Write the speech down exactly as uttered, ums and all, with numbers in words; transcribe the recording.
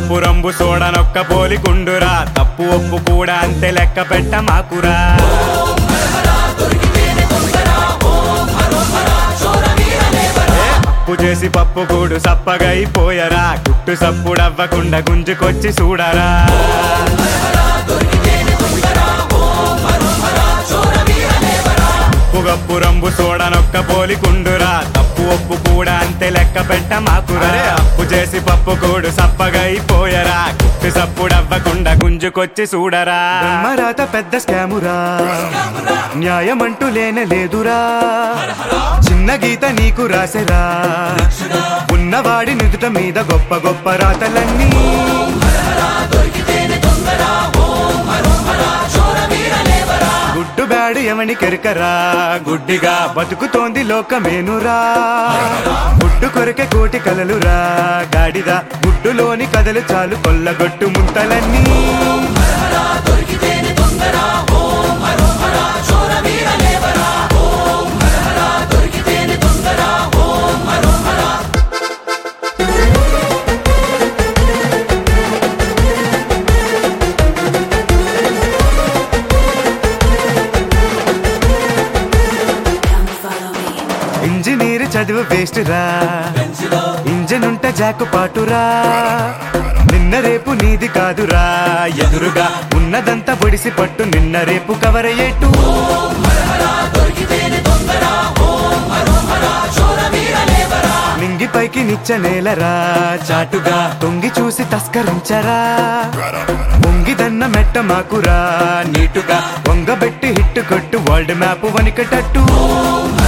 గప్పు రంబు సోడనొక్క పోలికుండురా తప్పు ఒప్పు కూడా అంతే లెక్క పెట్ట మాకురా అప్పు చేసి పప్పు కూడు సప్పగైపోయరా గుట్టు సప్పుడవ్వకుండా గుంజుకొచ్చి చూడరా గప్పు రంబు సోడనొక్క పోలికుండురా తప్పు ఒప్పు కూడా అంతే లెక్క పెట్ట మాకురా అప్పు చేసి పప్పు కూడు సప్పగైపోయరా గుట్టు సప్పుడవ్వకుండా గుంజుకొచ్చి చూడరా బ్రహ్మరాత పెద్ద స్కామురా న్యాయమంటూ లేనే లేదురా చిన్న గీత నీకు రాసెరా ఉన్నవాడి నిదుట మీద గొప్ప గొప్ప రాతలన్నీ గుడ్డు బ్యాడు ఎవని కెరకరా గుడ్డిగా బతుకుతోంది లోకమేనురా గుడ్డు కొరకే కోటి కలలురా గాడిద గుడ్డులోని కథలు చాలు కొల్లగొట్టు ముంతలన్నీ ఇంజనీర్ చదువు వేస్ట్ రా ఇంజన్ ఉంటే జాకు పాటురా నిన్న రేపు నీది కాదురా ఎదురుగా ఉన్నదంతా పొడిసి పట్టు నిన్న రేపు కవరయ్యేట్టు నింగి పైకి నిచ్చ నేలరా చాటుగా తొంగి చూసి తస్కరించరా పొంగిదన్న మెట్ట మాకురా నీటుగా వంగబెట్టి హిట్టు కొట్టు వరల్డ్ మ్యాప్ వనికటట్టు